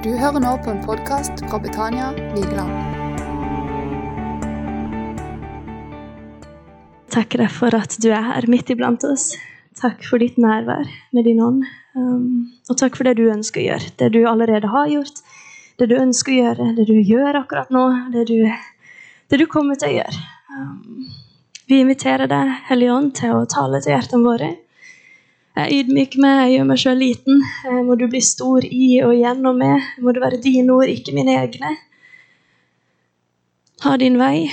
Du hører nå på en podcast fra Betania Vigeland. Takker deg for at du her midt iblant oss. Takk for ditt nærvær med din ånd. Og takk for det du ønsker å gjøre. Det du allerede har gjort. Det du ønsker å gjøre. Det du gjør akkurat nå. Det du kommer til å gjøre. Vi inviterer deg, Hellige Ånd, til å tale til hjertene våre. Jeg ydmyker meg, jeg gjør meg selv liten. Må du bli stor i og gjennom meg. Må det være dine ord, ikke mine egne. Ha din vei.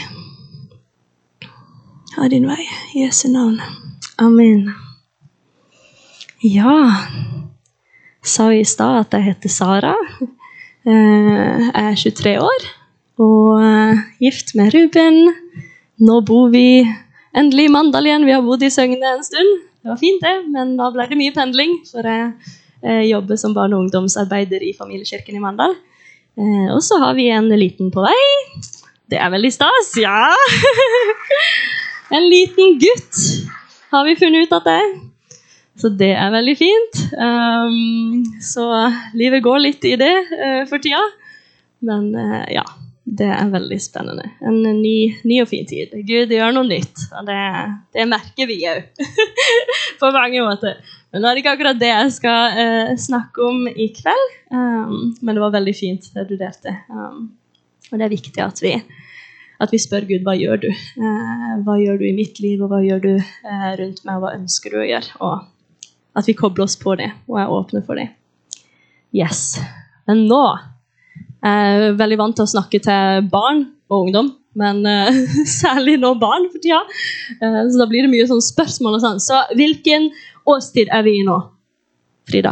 Ha din vei. I Jesu navn. Amen. Ja, sa i stad at jeg heter Sara. Jeg er 23 år og gift med Ruben. Nå bor vi endelig i Mandal igjen. Vi har bodd i Søgne en stund. Det var fint det, men da ble det mye pendling, for jeg jobber som barne- og ungdomsarbeider i familiekirken i Mandal. Og så har vi en liten på vei. Det er veldig stas, ja! En liten gutt har vi funnet ut at det er. Så det er veldig fint. Så livet går litt i det for tida. Men ja, det er veldig spennende. En ny og fin tid. Gud gjør noe nytt. Og det merker vi jo. På mange måter. Men nå er det ikke akkurat det jeg skal snakke om i kveld. Men det var veldig fint det du delte. Og det er viktig at vi spør Gud, hva gjør du? Hva gjør du i mitt liv, og hva gjør du rundt meg, og hva ønsker du å gjøre? Og at vi kobler oss på det, og er åpne for det. Yes. Men nå er jeg veldig vant til å snakke til barn og ungdom, men særlig nå barn for tida. Så da blir det mye sånn spørsmål og sånn. Så hvilken årstid er vi i nå, Frida?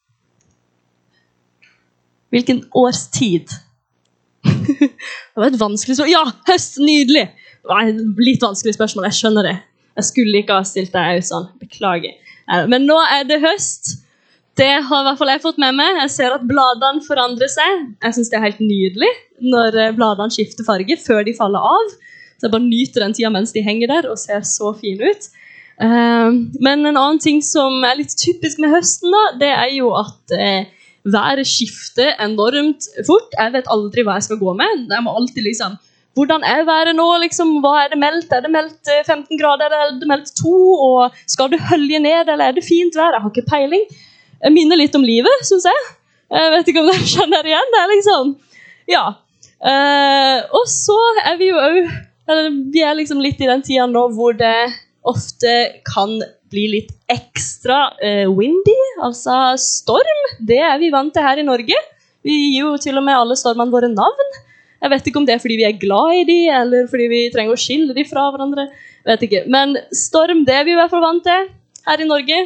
Hvilken årstid? Det var et vanskelig spørsmål. Ja, høst, nydelig! Det var et litt vanskelig spørsmål, jeg skjønner det. Jeg skulle ikke ha stilt deg sånn, beklager. Men nå er det høst. Det har i hvert fall jeg fått med meg. Jeg ser at bladene forandrer seg. Jeg synes det er helt nydelig når bladene skifter farge før de faller av. Så jeg bare nyter den tiden mens de henger der og ser så fine ut. Men en annen ting som er litt typisk med høsten da, det er jo at været skifter enormt fort. Jeg vet aldri hva jeg skal gå med. Jeg må alltid liksom, hvordan er været nå? Liksom, hva er det meldt? Er det meldt 15 grader, eller er det meldt 2? Og skal det hølje ned, eller er det fint vær? Jeg har ikke peiling. Jeg minner litt om livet, synes jeg. Jeg vet ikke om dere kjenner igjen. Det er liksom, ja. Og så er vi jo, vi er liksom litt i den tiden nå hvor det ofte kan bli litt ekstra windy, altså storm. Det er vi vant til her i Norge. Vi gir jo til og med alle stormene våre navn. Jeg vet ikke om det er fordi vi er glad i de, eller fordi vi trenger å skille de fra hverandre. Jeg vet ikke. Men storm, det er vi i hvert fall vant til her i Norge.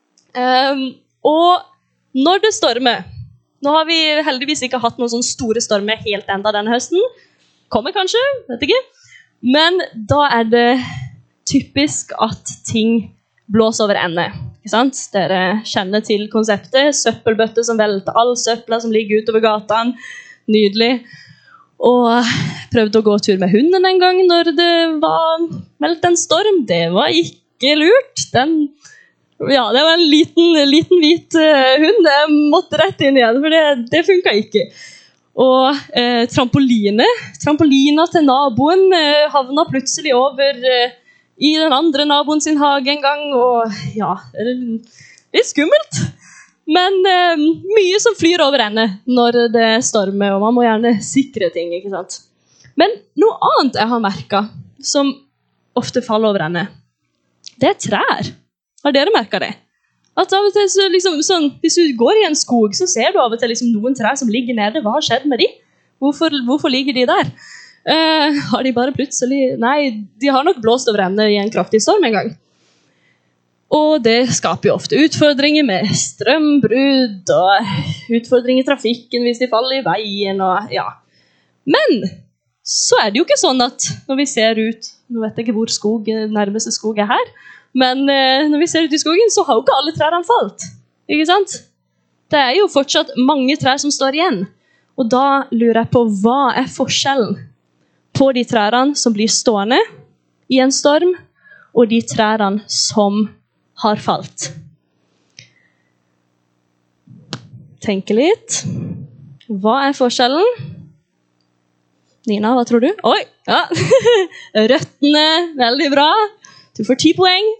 Og når det stormer, nå har vi heldigvis ikke hatt noen sånne store stormer helt enda denne høsten, kommer kanskje, vet ikke, men da er det typisk at ting blåser over ende, ikke sant? Dere kjenner til konseptet, søppelbøtter som velter, all søppla som ligger utover gatan, nydelig. Og prøvde å gå tur med hunden en gang når det var meldt en storm, det var ikke lurt, ja, det var en liten hvit hund. Jeg måtte rett inn igjen, for det funket ikke. Og trampolina til naboen havna plutselig over i den andre naboen sin hage en gang. Og ja, det er litt skummelt. Men mye som flyr over ende når det stormer, og man må gjerne sikre ting, ikke sant? Men noe annet jeg har merket, som ofte faller over ende, det er trær. Har dere merket det? At av og til, så liksom, sånn, hvis du går i en skog, så ser du av og til liksom, noen trær som ligger nede. Hva har skjedd med de? Hvorfor ligger de der? Har de bare plutselig... Nei, de har nok blåst over ende i en kraftig storm en gang. Og det skaper jo ofte utfordringer med strømbrudd, og utfordringer i trafikken hvis de faller i veien, og ja. Men så er det jo ikke sånn at når vi ser ut... Nå vet jeg ikke hvor nærmeste skog er her, men når vi ser ut i skogen, så har jo ikke alle trærne falt. Ikke sant? Det er jo fortsatt mange trær som står igjen. Og da lurer jeg på, hva er forskjellen på de trærne som blir stående i en storm, og de trærne som har falt? Tenke litt. Hva forskjellen? Nina, hva tror du? Oi, ja. Røttene, veldig bra. Du får 10 poeng.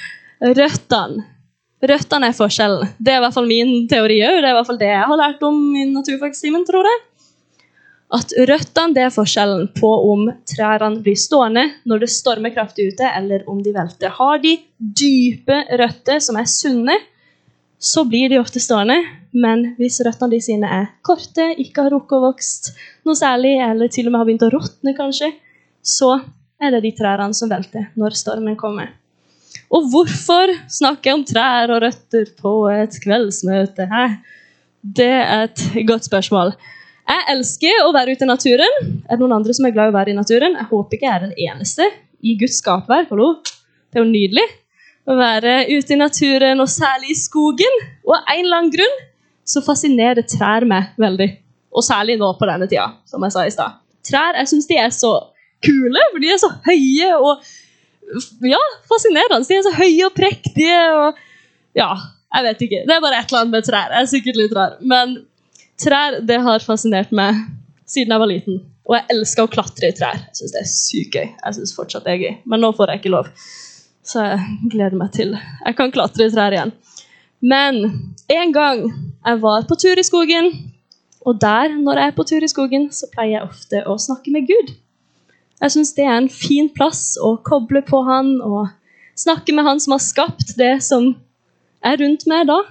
Røttene forskjellen. Det I hvert fall min teori. Det I hvert fall det jeg har lært om I naturfagstimen, tror jeg. At røttene det forskjellen på om trærne blir stående når det stormer kraftig ute, eller om de velter. Har de dype røtter som sunne, så blir de ofte stående. Men hvis røttene de sine korte, ikke har rukket og vokst noe særlig, eller til og med har begynt å råtne kanskje, så det de trærne som velter når stormen kommer. Og hvorfor snakker jeg om trær og røtter på et kveldsmøte? Det et godt spørsmål. Jeg elsker å være ute I naturen. Det noen andre som glad I å være I naturen? Jeg håper ikke jeg den eneste I Guds skapverk. Det jo nydelig å være ute I naturen, og særlig I skogen. Og av en eller annen grunn så fascinerer trær meg veldig. Og særlig nå på denne tida, som jeg sa I sted. Trær, jeg synes de så kule, for de så høye og fascinerende. De så høye og prektige, og jeg vet ikke. Det bare et eller annet med trær. Jeg sikkert litt rar, men trær, det har fascinert meg siden jeg var liten. Og jeg elsker å klatre I trær. Jeg synes det sykt gøy. Jeg synes fortsatt det gøy. Men nå får jeg ikke lov. Så jeg gleder meg til. Jeg kan klatre I trær igjen. Men en gang jeg var på tur I skogen, og der, når jeg på tur I skogen, så pleier jeg ofte å snakke med Gud. Jeg synes det en fin plass å koble på han, og snakke med han som har skapt det som rundt meg da.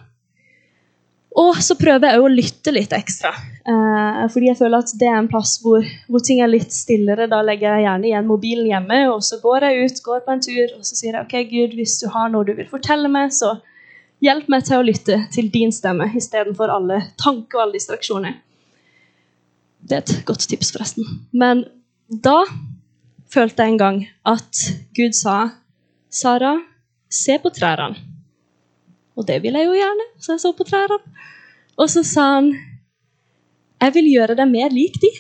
Og så prøver jeg å lytte litt ekstra, fordi jeg føler at det en plass hvor ting litt stillere. Da legger jeg gjerne igjen mobilen hjemme, og så går jeg ut, går på en tur, og så sier jeg, ok Gud, hvis du har noe du vil fortelle meg, så hjelp meg til å lytte til din stemme, I stedet for alle tanker og alle distraksjoner. Det et godt tips forresten. Men da følte jeg en gang at Gud sa, Sara, se på trærne. Og det ville jeg jo gjerne, så jeg så på trærne. Og så sa han, jeg vil gjøre deg mer lik de.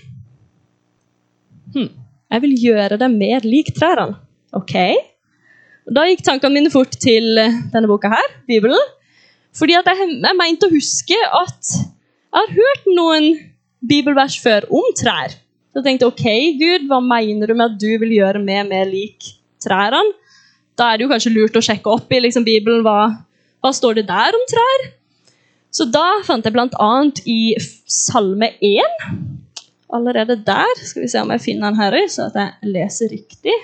Jeg vil gjøre deg mer lik trærne. Ok. Og da gikk tankene mine fort til denne boka her, Bibelen. Fordi at jeg mente å huske at jeg har hørt noen bibelvers før om trær. Så jeg tenkte, ok Gud, hva mener du med at du vil gjøre meg mer lik trærne? Da det jo kanskje lurt å sjekke opp I Bibelen, hva står det der om trær? Så da fant jeg blant annet I Salme 1. Allerede der, skal vi se om jeg finner den her, så at jeg leser riktig.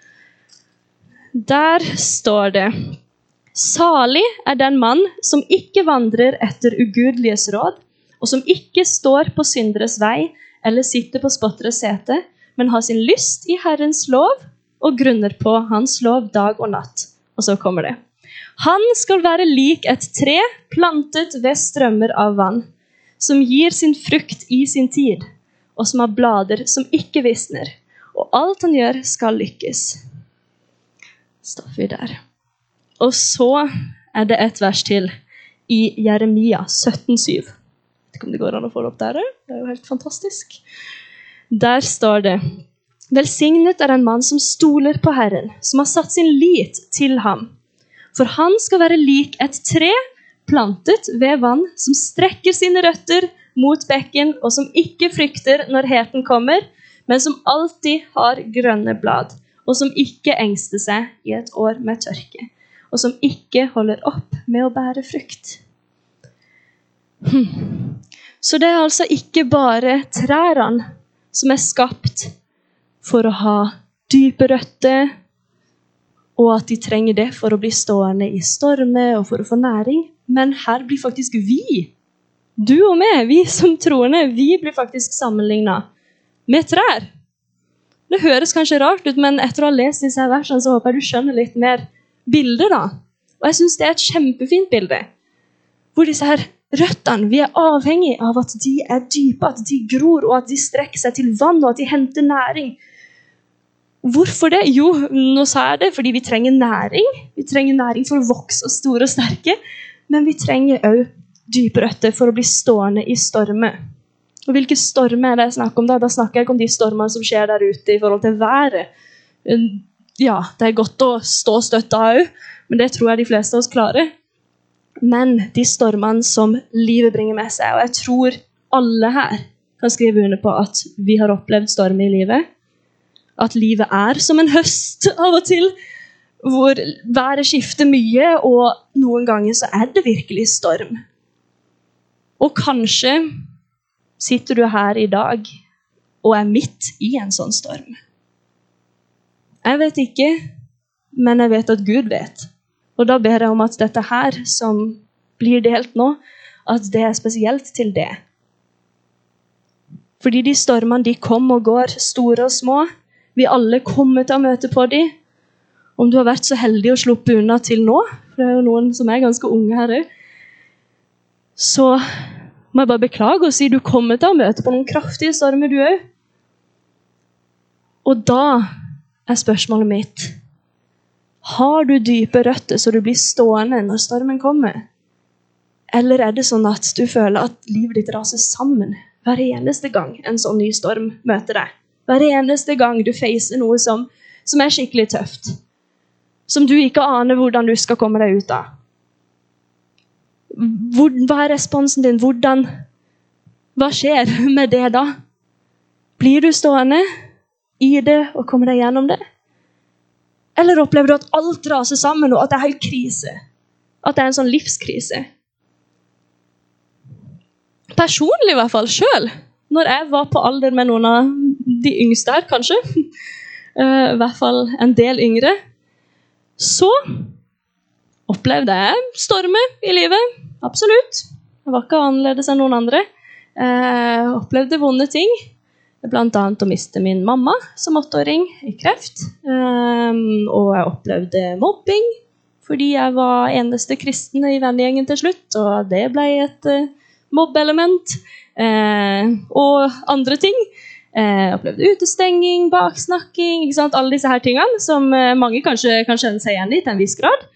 Der står det, Salig den mann som ikke vandrer etter ugudeliges råd, og som ikke står på synderes vei, eller sitter på spotteres sete, men har sin lyst I Herrens lov, og grunner på hans lov dag og natt. Og så kommer det. Han skal være lik et tre plantet ved strømmer av vann, som gir sin frukt I sin tid, og som har blader som ikke visner, og alt han gjør skal lykkes. Stopper vi der. Og så det et vers til I Jeremia 17,7. Jeg vet ikke om det går an å få det opp der. Det jo helt fantastisk. Der står det, Velsignet en mann som stoler på Herren, som har satt sin lit til ham. For han skal være lik et tre plantet ved vann, som strekker sine røtter mot bekken, og som ikke frykter når heten kommer, men som alltid har grønne blad, og som ikke engster seg I et år med tørke, og som ikke holder opp med å bære frukt. Så det altså ikke bare trærne som skapt for å ha dype røtter, og at de trenger det for å bli stående I storme og for å få næring. Men her blir faktisk vi, du og meg, vi som troende, vi blir faktisk sammenlignet med trær. Det høres kanskje rart ut, men etter å ha lest disse versene, så håper jeg du skjønner litt mer bilder da. Og jeg synes det et kjempefint bilde, hvor disse her røttene, vi avhengig av at de dype, at de gror, og at de strekker seg til vann, og at de henter næring. Hvorfor det? Jo, nå sa jeg det, fordi vi trenger næring. Vi trenger næring for å vokse og store og sterke, men vi trenger også dype røtter for å bli stående I stormer. Og hvilke stormer det jeg snakker om da? Da snakker jeg ikke om de stormene som skjer der ute I forhold til været. Ja, det godt å stå støtt da også, men det tror jeg de fleste av oss klarer. Men de stormene som livet bringer med seg, og jeg tror alle her kan skrive under på at vi har opplevd storm i livet. At livet som en høst av og til, hvor været skifter mye, og noen ganger så det virkelig storm. Og kanskje sitter du her i dag og midt i en sånn storm. Jeg vet ikke, men jeg vet at Gud vet. Og da ber jeg om at dette her som blir delt nå, at det spesielt til det. Fordi de stormene, de kommer og går, store og små. Vi alle kommer til å møte på de. Om du har vært så heldig å sluppe unna til nå, for det jo noen som ganske unge her, så må jeg bare beklage og si du kommer til å møte på noen kraftige stormer du også. Og da spørsmålet mitt, har du dype røtter så du blir stående når stormen kommer? Eller det sånn at du føler at livet ditt raser sammen hver eneste gang en sånn ny storm møter deg? Hver eneste gang du facer noe som skikkelig tøft. Som du ikke aner hvordan du skal komme deg ut av. Hva responsen din? Hva skjer med det da? Blir du stående i det og kommer deg gjennom det? Eller opplever du at alt raser sammen, og at det helt krise? At det en sånn livskrise? Personlig i hvert fall, selv, når jeg var på alder med noen av de yngste her, kanskje, i hvert fall en del yngre, så opplevde jeg stormer i livet, absolutt. Jeg var ikke annerledes enn noen andre. Jeg opplevde vonde ting. Blant annet å miste min mamma som 8-åring i kreft. Og jeg opplevde mobbing, fordi jeg var eneste kristne i vennegjengen til slutt, og det ble et mobbeelement. Og andre ting. Jeg opplevde utestenging, baksnakking, ikke sant? Alle disse her tingene som mange kanskje kan kjenne seg igjen i til en viss grad.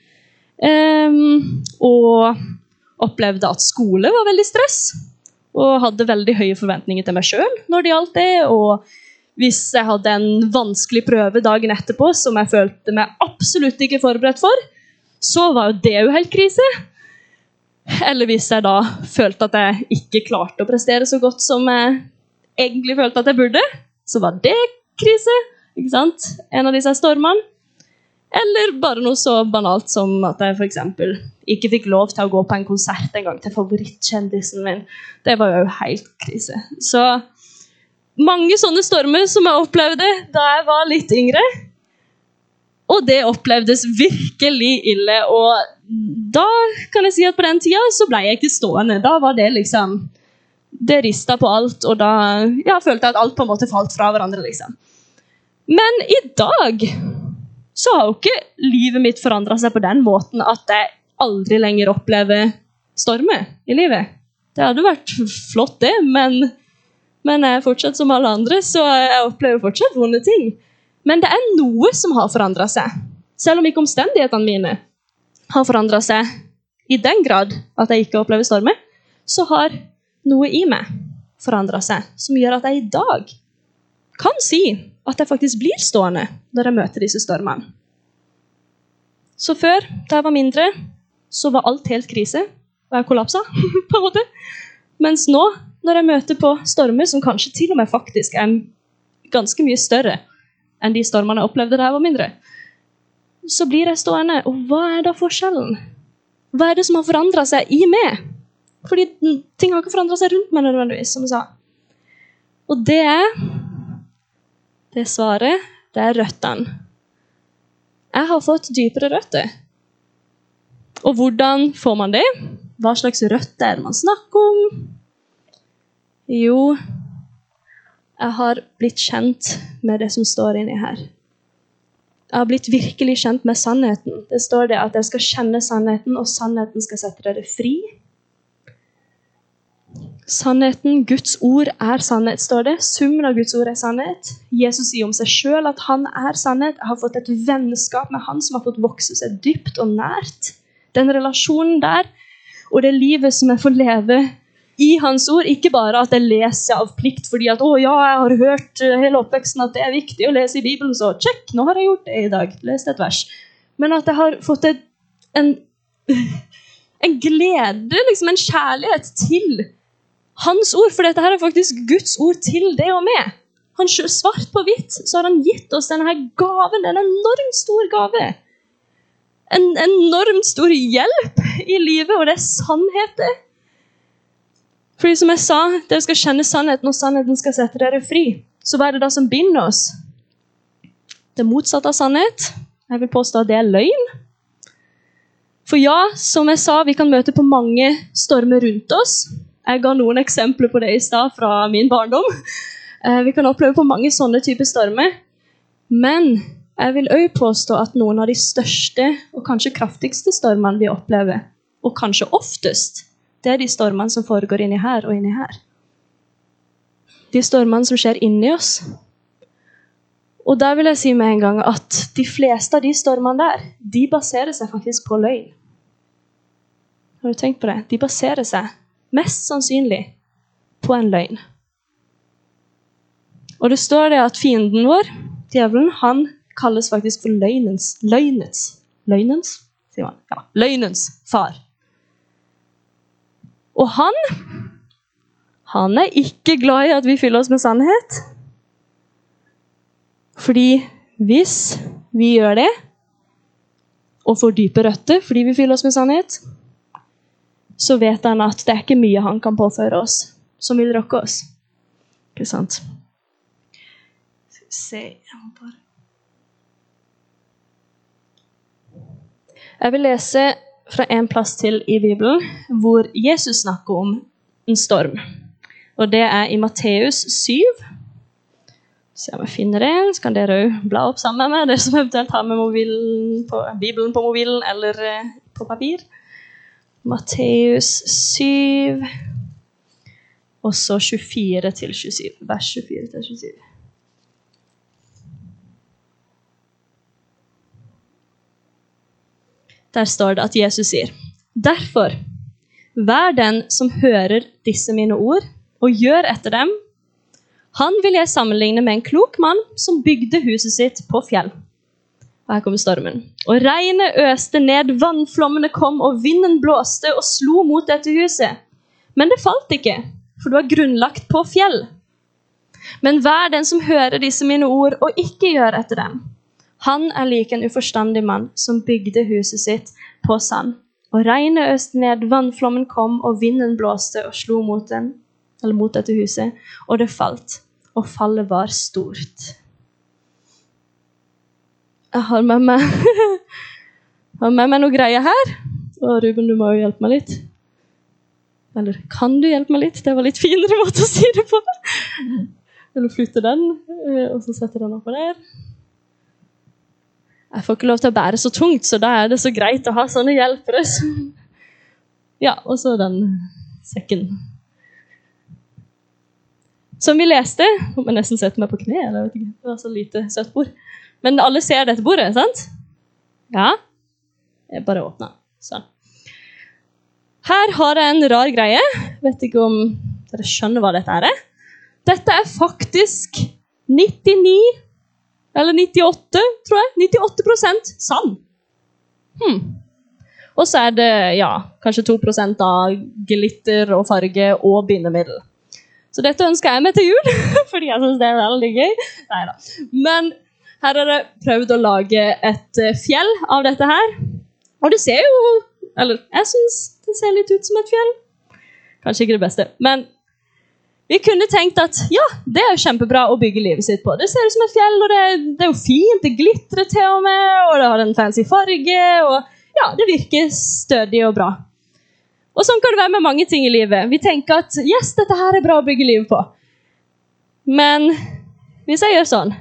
Og opplevde at skole var veldig stress. Og hadde veldig høye forventninger til meg selv når det gjaldt det, og hvis jeg hadde en vanskelig prøve dagen etterpå, som jeg følte meg absolutt ikke forberedt for, så var jo det jo helt krise. Eller hvis jeg da følte at jeg ikke klarte å prestere så godt som jeg egentlig følte at jeg burde, så var det krise, ikke sant? En av disse stormene. Eller bare noe så banalt som at jeg for eksempel ikke fikk lov til å gå på en konsert en gang til favorittkjendisen min. Det var jo helt krise. Så mange sånne stormer som jeg opplevde da jeg var litt yngre. Og det opplevdes virkelig ille. Og da kan jeg si at på den tiden så ble jeg ikke stående. Da var det liksom, det ristet på alt, og da følte jeg at alt på en måte falt fra hverandre liksom. Men i dag så har jo ikke livet mitt forandret seg på den måten at jeg aldri lenger opplever stormer i livet. Det hadde vært flott det, men jeg fortsatt som alle andre, så jeg opplever fortsatt vonde ting. Men det noe som har forandret seg. Selv om ikke omstendighetene mine har forandret seg i den grad at jeg ikke opplever stormer, så har noe i meg forandret seg, som gjør at jeg i dag kan si at jeg faktisk blir stående når jeg møter disse stormene. Så før, da jeg var mindre, så var alt helt krise, og jeg kollapset, på en måte. Mens nå, når jeg møter på stormer, som kanskje til og med faktisk ganske mye større enn de stormene jeg opplevde da jeg var mindre, så blir jeg stående. Og hva da forskjellen? Hva det som har forandret seg i meg? Fordi ting har ikke forandret seg rundt meg nødvendigvis, som jeg sa. Og det svaret, det røttene. Jeg har fått dypere røtter. Og hvordan får man det? Hva slags røtter man snakker om? Jo, jeg har blitt kjent med det som står inni her. Jeg har blitt virkelig kjent med sannheten. Det står det at jeg skal kjenne sannheten, og sannheten skal sette dere fri. Sannheten, Guds ord sannhet, står det. Summen av Guds ord sannhet. Jesus sier om seg selv at han sannhet. Jeg har fått et vennskap med han som har fått vokse seg dypt og nært. Den relasjonen der, og det livet som jeg får leve i hans ord, ikke bare at jeg leser av plikt, fordi at, jeg har hørt hele oppveksten at det viktig å lese i Bibelen, så check, nå har jeg gjort det i dag, lest et vers. Men at jeg har fått en glede, liksom en kjærlighet til hans ord, for dette her faktisk Guds ord til det og med. Han svart på hvitt, så har han gitt oss denne gaven, en enormt stor gave. En enormt stor hjelp i livet, og det sannheter. Fordi som jeg sa, dere skal kjenne sannheten, og sannheten skal sette dere fri. Så hva det da som binder oss? Det motsatte av sannhet. Jeg vil påstå at det løgn. For ja, som jeg sa, vi kan møte på mange stormer rundt oss. Jeg ga noen eksempler på det i sted fra min barndom. Vi kan oppleve på mange sånne typer stormer. Men jeg vil også påstå at noen av de største og kanskje kraftigste stormene vi opplever, og kanskje oftest, det de stormene som foregår inni her og inni her. De stormene som skjer inni oss. Og der vil jeg si med en gang at de fleste av de stormene der, de baserer seg faktisk på løgn. Har du tenkt på det? De baserer seg mest sannsynlig på en løgn. Og det står det at fienden vår, djevelen, han kalles faktisk for løgnens far. Og han er ikke glad i at vi fyller oss med sannhet. Fordi hvis vi gjør det, og får dype røtter fordi vi fyller oss med sannhet, så vet han at det er ikke mye han kan påføre oss som vil rokke oss. Ikke sant? Jeg vil lese fra en plass til i Bibelen, hvor Jesus snakker om en storm. Og det er i Matteus 7. Så om jeg finner det, så kan dere jo bla opp sammen med det som eventuelt har med Bibelen på mobilen eller på papir. Matteus 7, og så 24-27, vers 24-27. Der står det at Jesus sier, «Derfor, vær den som hører disse mine ord, og gjør etter dem. Han vil jeg sammenligne med en klok mann som bygde huset sitt på fjell.» Og her kommer stormen. «Og regnet øste ned, vannflommene kom, og vinden blåste og slo mot dette huset. Men det falt ikke, for det var grunnlagt på fjell. Men vær den som hører disse mine ord, og ikke gjør etter dem. Han er lik en uforstandig mann som bygde huset sitt på sand. Og regnet øste ned, vannflommen kom, og vinden blåste og slo mot dette huset, og det falt, og fallet var stort.» Jeg har med meg noe greier her. Og Ruben, du må jo hjelpe meg litt. Eller, kan du hjelpe meg litt? Det var litt finere måte å si det på. Eller flytte den, og så setter den oppå der. Jeg får ikke lov til å bære så tungt, så da er det så greit å ha sånne hjelpere. Ja, og så den sekken. Som vi leste, om jeg nesten setter meg på kne, eller jeg vet ikke, det var så lite søtt bord. Men alle ser dette bordet, sant? Ja, jeg bare åpner. Sånn. Her har jeg en rar greie. Vet ikke om dere skjønner hva dette er. Dette er faktisk 99 eller 98, tror jeg. 98% sand. Og så er det, ja, kanskje 2% av glitter og farge og bindemiddel. Så dette ønsker jeg meg til jul, fordi jeg synes det er veldig gøy. Neida. Men her har jeg prøvd å lage et fjell av dette her. Og det ser jo, eller jeg synes det ser litt ut som et fjell. Kanskje ikke det beste, men vi kunne tenkt at, ja, det er jo kjempebra å bygge livet sitt på. Det ser ut som et fjell, og det er jo fint, det glitrer til og med, og det har en fancy farge, og ja, det virker stødig og bra. Og sånn kan det være med mange ting i livet. Vi tenker at, yes, dette her er bra å bygge livet på. Men hvis jeg gjør sånn,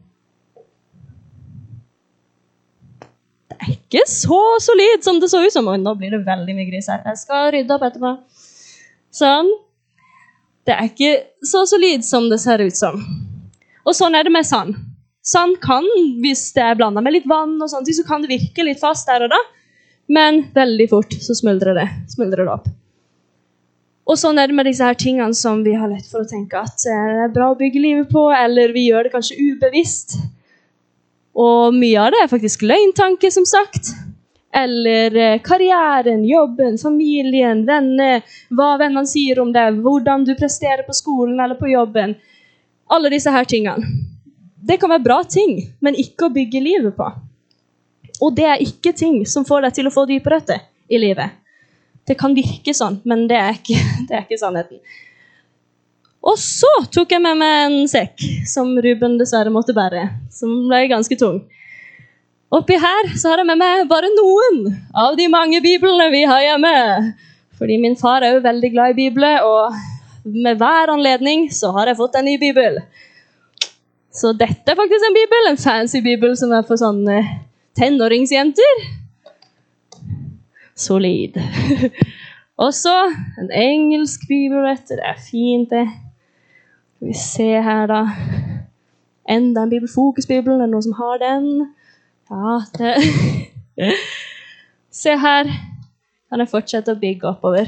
det er ikke så solid som det så ut som, og nå blir det veldig mye gris her. Jeg skal rydde opp etterpå. Sånn. Det er ikke så solid som det ser ut som. Og sånn er det med sand. Sand kan, hvis det er blandet med litt vann og sånt, så kan det virke litt fast der og da. Men veldig fort så smuldrer det opp. Og sånn er det med disse her tingene som vi har lett for å tenke at det er bra å bygge livet på, eller vi gjør det kanskje ubevisst. Og mye av det er faktisk løgntanke, som sagt. eller karrieren, jobben, familien, venner, hva vennene sier om deg, hvordan du presterer på skolen eller på jobben. Alle disse her tingene. Det kan være bra ting, men ikke å bygge livet på. Og det er ikke ting som får deg til å få dype røtter i livet. Det kan virke sånn, men det er ikke sannheten. Og så tok jeg med meg en sekk, som Ruben dessverre måtte bære, som ble ganske tung. Oppi her så har jeg med meg bare noen av de mange biblene vi har hjemme. Fordi min far er jo veldig glad i bibler, og med hver anledning så har jeg fått en ny bibel. Så dette er faktisk en bibel, en fancy bibel som er for sånne tenåringsjenter. Solid. Og så en engelsk bibel, det er fint det. Skal vi se her da. Enda en bibelfokusbibel, er det noen som har den? Ja, det. Se her, kan jeg fortsette å bygge oppover.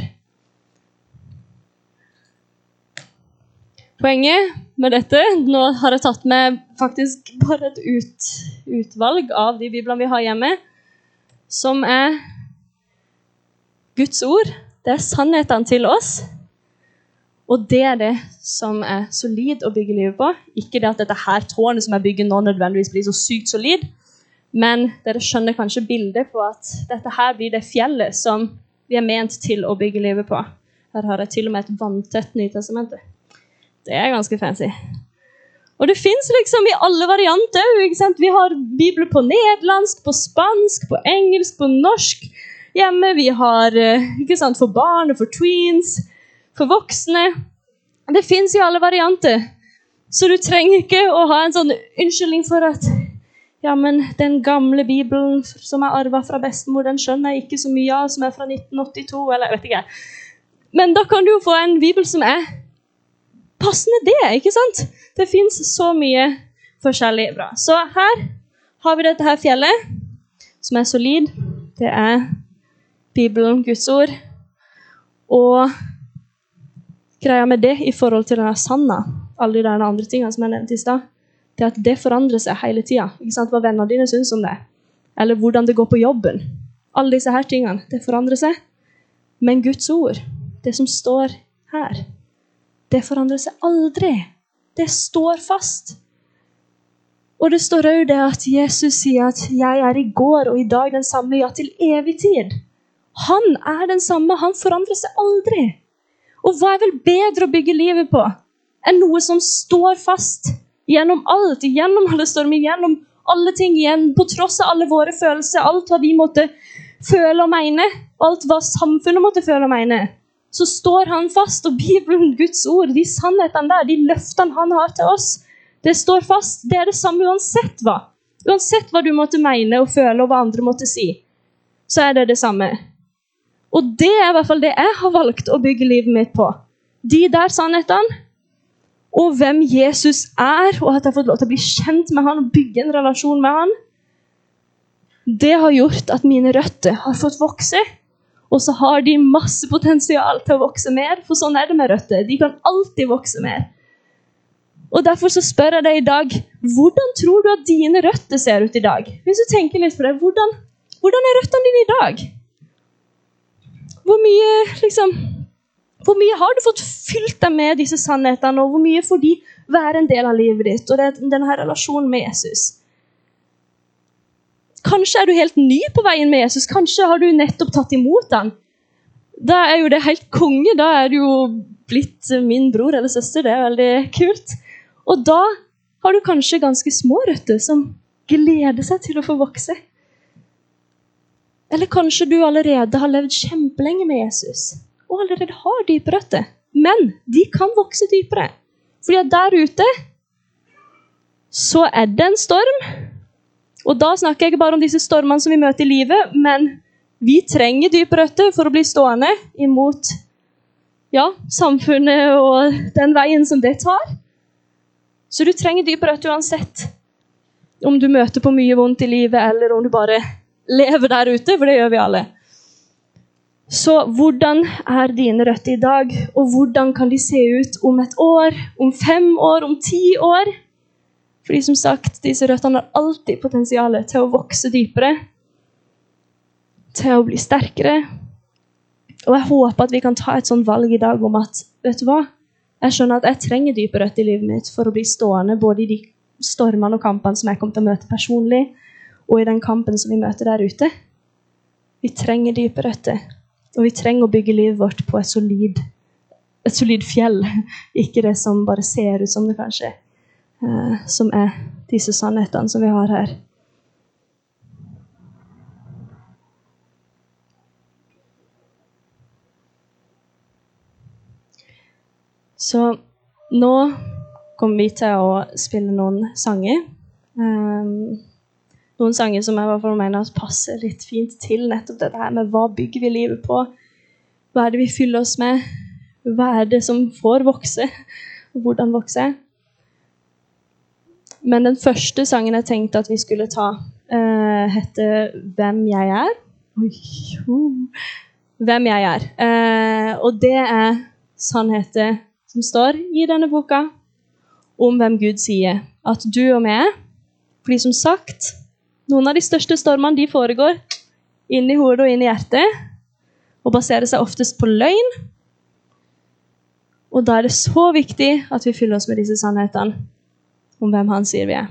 Poenget med dette, nå har jeg tatt med faktisk bare et utvalg av de biblene vi har hjemme, som er Guds ord. Det er sannhetene til oss, og det er det som er solid å bygge livet på. Ikke det at dette her tårnet som jeg bygger nå nødvendigvis blir så sykt solid, men dere skjønner kanskje bildet på at dette her blir det fjellet som vi er ment til å bygge livet på. Her har jeg til og med et vanntett Nytestamentet. Det er ganske fancy. Og det finnes liksom i alle varianter, ikke sant? Vi har bibler på nederlandsk, på spansk, på engelsk, på norsk hjemme. Vi har, ikke sant, for barn og for tweens, for voksne. Det finnes i alle varianter. Så du trenger ikke å ha en sånn unnskyldning for at ja, men den gamle bibelen som jeg arvet fra bestemor, den skjønner jeg ikke så mye av, som er fra 1982, eller jeg vet ikke. Men da kan du jo få en bibel som er passende det, ikke sant? Det finnes så mye forskjellig bra. Så her har vi dette her fjellet, som er solid. Det er Bibelen, Guds ord. Og greia med det i forhold til denne sanna, alle de andre tingene som jeg nevnte i sted, det er at det forandrer seg hele tiden. Ikke sant? Hva vennene dine synes om det. Eller hvordan det går på jobben. Alle disse her tingene, det forandrer seg. Men Guds ord, det som står her, det forandrer seg aldri. Det står fast. Og det står også det at Jesus sier at jeg er i går og i dag den samme, ja til evig tid. Han er den samme, han forandrer seg aldri. Og hva er vel bedre å bygge livet på enn noe som står fast gjennom alt, gjennom alle stormer, gjennom alle ting igjen, på tross av alle våre følelser, alt hva vi måtte føle og mene, alt hva samfunnet måtte føle og mene, så står han fast, og Bibelen, Guds ord, de sannhetene der, de løftene han har til oss, det står fast. Det er det samme uansett hva. Uansett hva du måtte mene og føle, og hva andre måtte si, så er det det samme. Og det er i hvert fall det jeg har valgt å bygge livet mitt på. De der sannhetene, og hvem Jesus er, og at jeg har fått lov til å bli kjent med han og bygge en relasjon med han, det har gjort at mine røtter har fått vokse, og så har de masse potensial til å vokse mer, for sånn er det med røtter. De kan alltid vokse mer. Og derfor så spør jeg deg i dag, hvordan tror du at dine røtter ser ut i dag? Hvis du tenker litt på det, hvordan er røttene dine i dag? Hvor mye har du fått fylt deg med disse sannhetene, og hvor mye får de være en del av livet ditt, og denne relasjonen med Jesus? Kanskje er du helt ny på veien med Jesus, kanskje har du nettopp tatt imot han. Da er jo det helt konge, da er du jo blitt min bror eller søster, det er veldig kult. Og da har du kanskje ganske små røtter som gleder seg til å få vokse. Eller kanskje du allerede har levd kjempelenge med Jesus, og allerede har dype røtter. Men de kan vokse dypere. Fordi at der ute, så er det en storm. Og da snakker jeg ikke bare om disse stormene som vi møter i livet, men vi trenger dype røtter for å bli stående imot samfunnet og den veien som det tar. Så du trenger dype røtter uansett. Om du møter på mye vondt i livet, eller om du bare lever der ute, for det gjør vi alle. Så hvordan er dine røtter i dag, og hvordan kan de se ut om 1 år, om 5 år, om 10 år? Fordi som sagt, disse røttene har alltid potensialet til å vokse dypere. til å bli sterkere. Og jeg håper at vi kan ta et sånt valg i dag om at, vet du hva? Jeg skjønner at jeg trenger dype røtter i livet mitt for å bli stående både i de stormene og kampene som jeg kommer til å møte personlig, og i den kampen som vi møter der ute. Vi trenger dype røtter, og vi trenger å bygge livet vårt på et solid fjell, ikke det som bare ser ut som det kanskje, som disse sannhetene som vi har her. Så nå kommer vi til å spille noen sanger. Noen sanger som jeg i hvert fall mener passer litt fint til nettopp dette her med hva bygger vi livet på? Hva det vi fyller oss med? Hva det som får vokse? Og hvordan vokse? Men den første sangen jeg tenkte at vi skulle ta heter Hvem jeg er. Hvem jeg er. Og det sannheter som står i denne boka om hvem Gud sier at du og meg fordi som sagt, noen av de største stormene de foregår inn i hodet og inn i hjertet og baserer seg oftest på løgn. Og da det så viktig at vi fyller oss med disse sannhetene om hvem han sier vi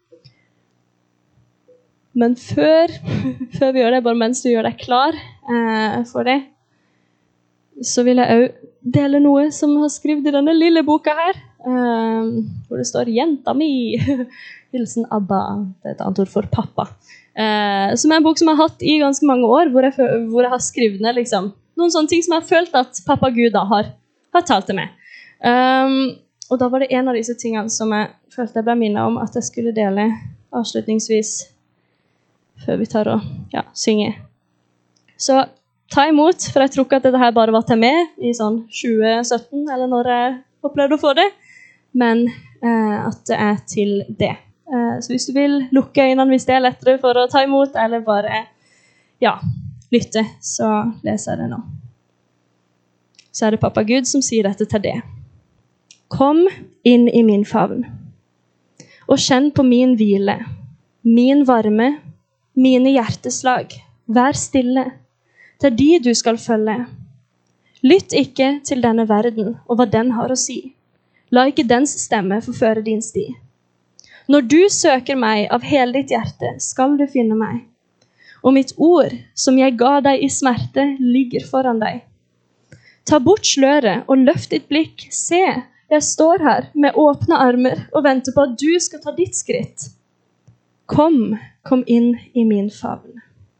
Men før vi gjør det, bare mens du gjør deg klar for det, så vil jeg også dele noe som jeg har skrevet i denne lille boka her, hvor det står «Jenta mi», hilsen Abba, det et annet ord for pappa, som en bok som jeg har hatt i ganske mange år, hvor jeg har skrevet ned liksom, noen sånne ting som jeg har følt at pappa Gud da har talt til meg. Og da var det en av disse tingene som jeg følte jeg ble minnet om at jeg skulle dele avslutningsvis før vi tar og synge. Så ta imot, for jeg tror ikke at dette her bare var til meg i sånn 2017, eller når jeg opplevde å få det, men at det til det. Så hvis du vil lukke øynene hvis det lettere for å ta imot, eller bare, lytte, så leser jeg det nå. Så det pappa Gud som sier dette til det. Kom inn i min favn, og kjenn på min hvile, min varme, mine hjerteslag. Vær stille. Det de du skal følge. Lytt ikke til denne verden og hva den har å si. La ikke dens stemme forføre din sti. Når du søker meg av hele ditt hjerte, skal du finne meg. Og mitt ord, som jeg ga deg i smerte, ligger foran deg. Ta bort sløret og løft ditt blikk. Se, jeg står her med åpne armer og venter på at du skal ta ditt skritt. Kom inn i min favn.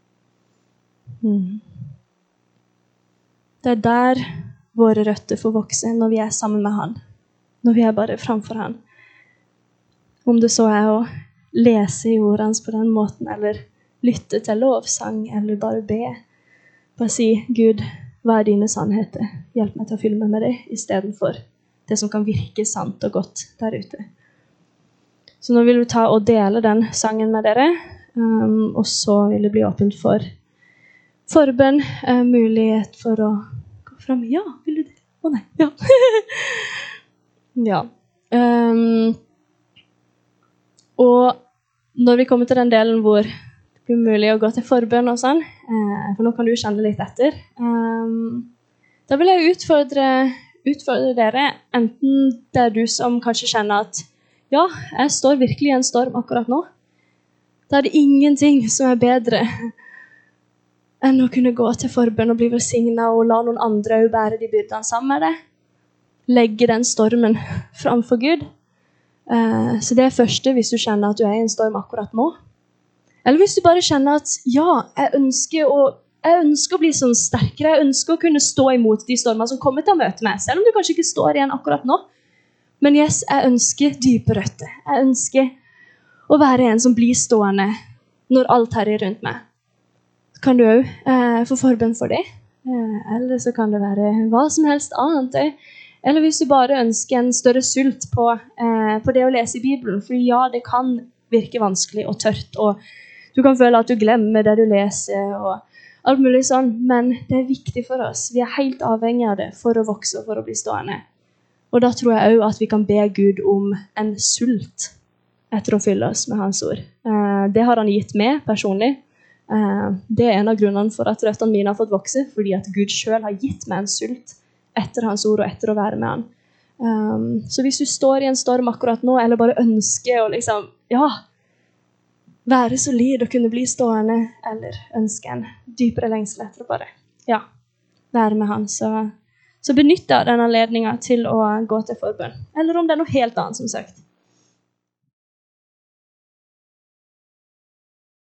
Det der våre røtter får vokse når vi sammen med han. Når vi bare framfor han. Om det så å lese i ordene hans på den måten, eller lytte til lovsang, eller bare be. Bare si, Gud, hva dine sannheter? Hjelp meg til å fylle meg med det, i stedet for det som kan virke sant og godt der ute. Så nå vil vi ta og dele den sangen med dere, og så vil det bli åpent for forbønn, mulighet for å gå frem. Ja, vil du det? Nei, ja. Ja. Og når vi kommer til den delen hvor det blir mulig å gå til forbønn og sånn, for nå kan du kjenne litt etter, da vil jeg utfordre dere, enten det du som kanskje kjenner at ja, jeg står virkelig i en storm akkurat nå. Da det ingenting som bedre enn å kunne gå til forbønn og bli velsignet og la noen andre bære de byrdene sammen med deg. Legge den stormen framfor Gud. Så det første hvis du kjenner at du i en storm akkurat nå. Eller hvis du bare kjenner at ja, jeg ønsker å bli sånn sterkere. Jeg ønsker å kunne stå imot de stormene som kommer til å møte meg. Selv om du kanskje ikke står igjen akkurat nå. Men yes, jeg ønsker dype røtter. Jeg ønsker å være en som blir stående når alt her rundt meg. Kan du også få forbønn for det. Eller så kan det være hva som helst annet. Eller hvis du bare ønsker en større sult på det å lese i Bibelen. For ja, det kan virke vanskelig og tørt. Og du kan føle at du glemmer det du leser og alt mulig sånn. Men det viktig for oss. Vi helt avhengige av det for å vokse og for å bli stående. Og da tror jeg også at vi kan be Gud om en sult etter å fylle oss med hans ord. Det har han gitt meg personlig. Det er en av grunnene for at røttene mine har fått vokse, fordi at Gud selv har gitt meg en sult etter hans ord og etter å være med han. Så hvis du står i en storm akkurat nå, eller bare ønsker å liksom, være solid og kunne bli stående, eller ønske en dypere lengsel etter å bare, være med han, så benytt deg av den anledningen til å gå til forbønn. Eller om det er noe helt annet, som sagt.